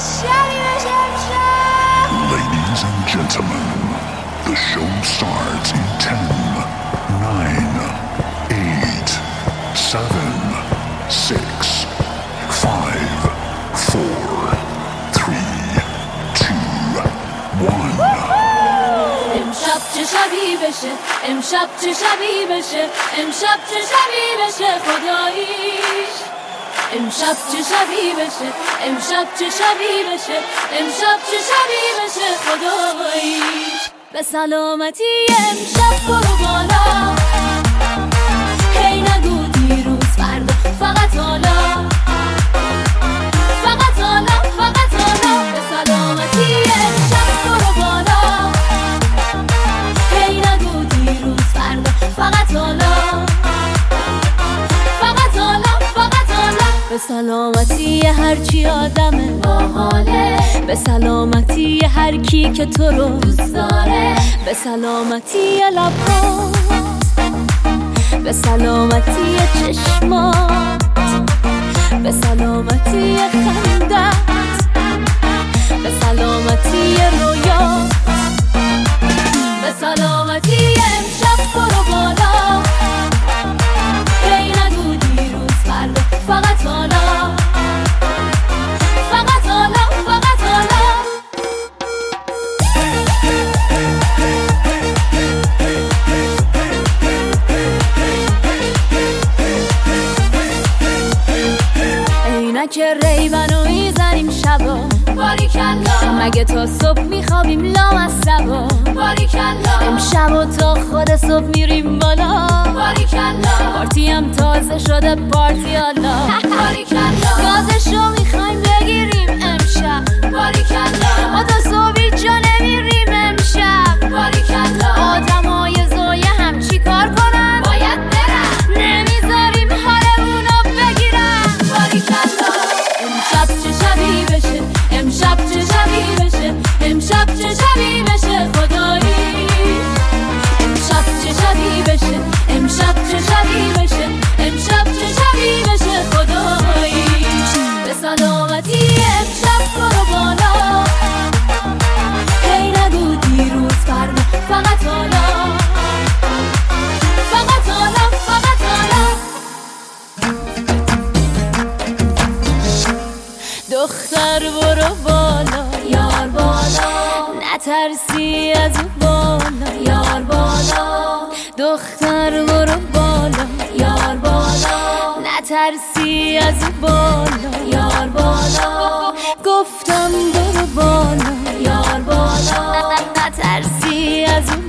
Ladies and gentlemen, the show starts in 10, 9, 8, 7, 6, 5, 4, 3, 2, 1. امشب چه شبی بشه، امشب چه شبی بشه، امشب چه شبی بشه خداییش. امشب چه شبی بشه، امشب چه شبی بشه، امشب چه شبی بشه خداییش. به سلامتی امشب برو بالا، هی نگو دیروز فردا، فقط حالا، فقط حالا، فقط حالا. به سلامتی امشب برو بالا، هی نگو دیروز فردا، فقط حالا، فقط حالا، فقط حالا. به سلامتی هرچی آدمه باحاله، به سلامتی هر کی که تو رو دوست داره، به سلامتی لبات، به سلامتی چشمات، به سلامتی خندت، به سلامتی رویات. به سلامتی امشب برو بالا، هی نگو دیروز فردا، فقط حالا، فقط حالا، فقط حالا. عینک ریبنو میزنیم شبا، باریکلا، مگه تا صبح میخوابیم لام از سبا، باریکلا. امشب و تا خود صبح میریم بالا، باریکلا. پارتی هم تازه شده پارتی حالا، باریکلا. گازشو میخوایم بگیریم امشب، باریکلا. ما تا صبحی جا نمیریم امشب، باریکلا. آدمای زایه هم چی کار کنن؟ باید برن، نمیذاریم حالمونو بگیرن، باریکلا. امشب چه شبی بشه، امشب چه شبی بشه، امشب چه شبی بشه خداییش. امشب چه شبی بشه، امشب چه شبی بشه، امشب چه شبی بشه خداییش. به سلامتی امشب برو بالا، هی نگو دیروز فردا، فقط حالا، فقط حالا، فقط حالا. دختر برو بالا، یار بالا، نترسی از اون بالا، یار بالا. دختر برو بالا، یار بالا، نترسی از اون بالا، یار بالا. گفتم برو بالا، یار بالا، نترسی از اون